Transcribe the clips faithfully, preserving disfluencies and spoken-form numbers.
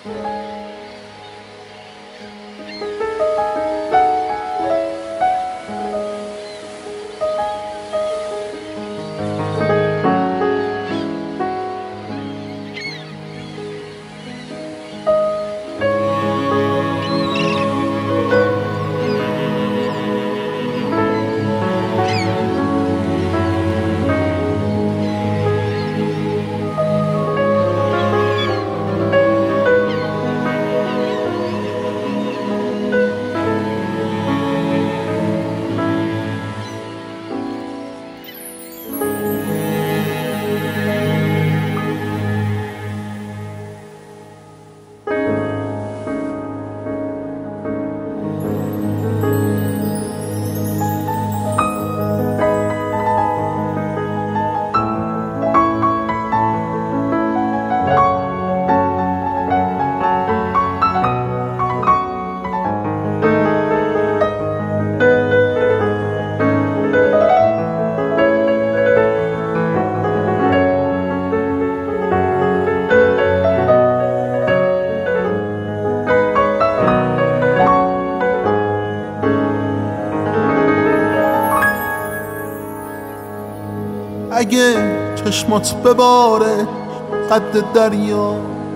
اگه چشمات بباره قد دریا،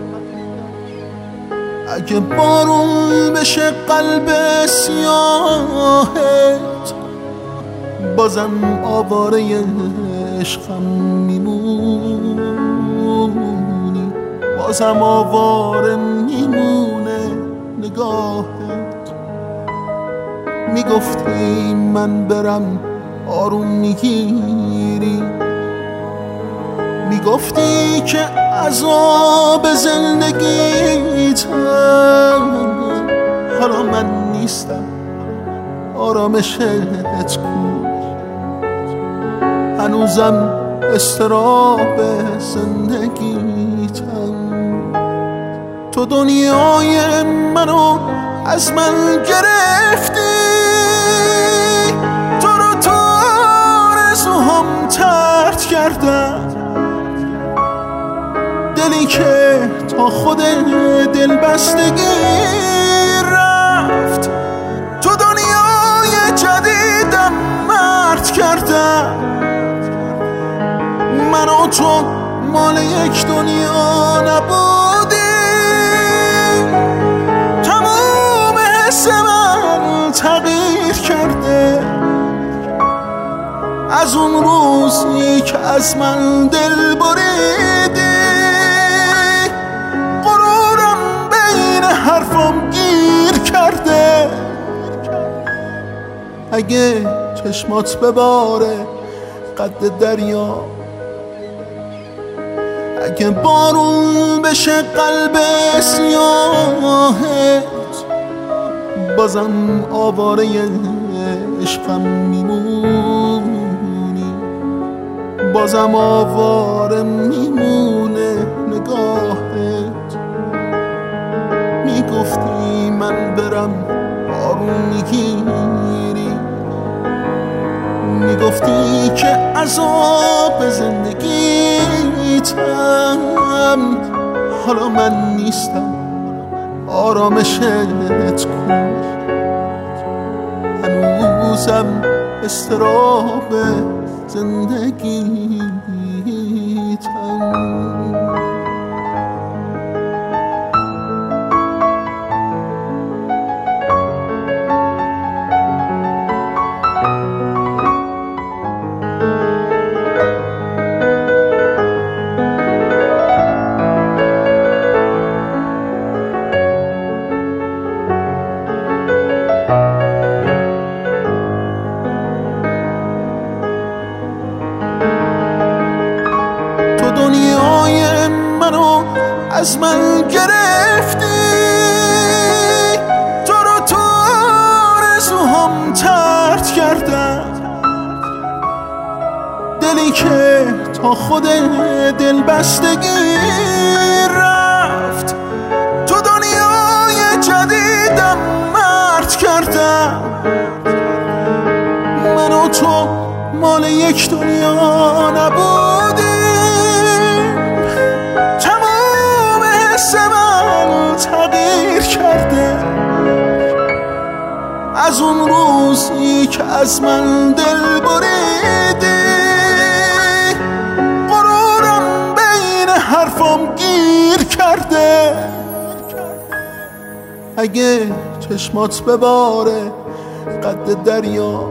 اگه بارون بشه قلب سیاهت، بازم آواره عشقم میمونی، بازم آواره میمونه نگاهت. میگفتی من برم آروم میگیری، میگفتی که عذاب زندگیتم، حالا من نیستم آرامشت کو، هنوزم استراب زندگیتم. تو دنیای منو از من گرفتی، تو رو تو آرزوهام طرد کردم، دلی که تا خود دل بستگی رفت، تو دنیای جدیدم مرد کردم. من و تو مال یک دنیا نبودیم، تمام حس من تغییر کرده از اون روزی که از من دل بریدی. غرورم بین حرفم گیر کرده، اگه چشمات بباره قد دریا، اگه بارون بشه قلب سیاهت، بازم آواره عشقم میمونی، بازم آواره میمونه نگاهت. میگفتی من برم آروم میگیری، میگفتی که عذاب زندگیتم، حالا من نیستم آرامشت کو، هنوزم استراب زندگیتم. دنیای منو از من گرفتی، تو رو تو آرزوهام طرد کردم، دلی که تا خود دل بستگی رفت، تو دنیای جدیدم مرد کردم. من و تو مال یک دنیا نبودیم، تمام حس من از اون روزی که از من دل بریدی. غرورم بین حرفام گیر کرده، اگه چشمات بباره قد دریا،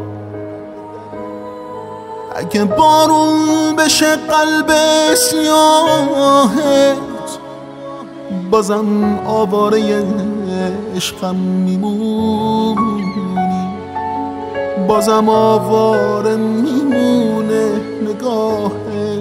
اگه بارون بشه قلب سیاهت، بازم آواره عشقم میمونی، بازم آواره میمونه نگاهت.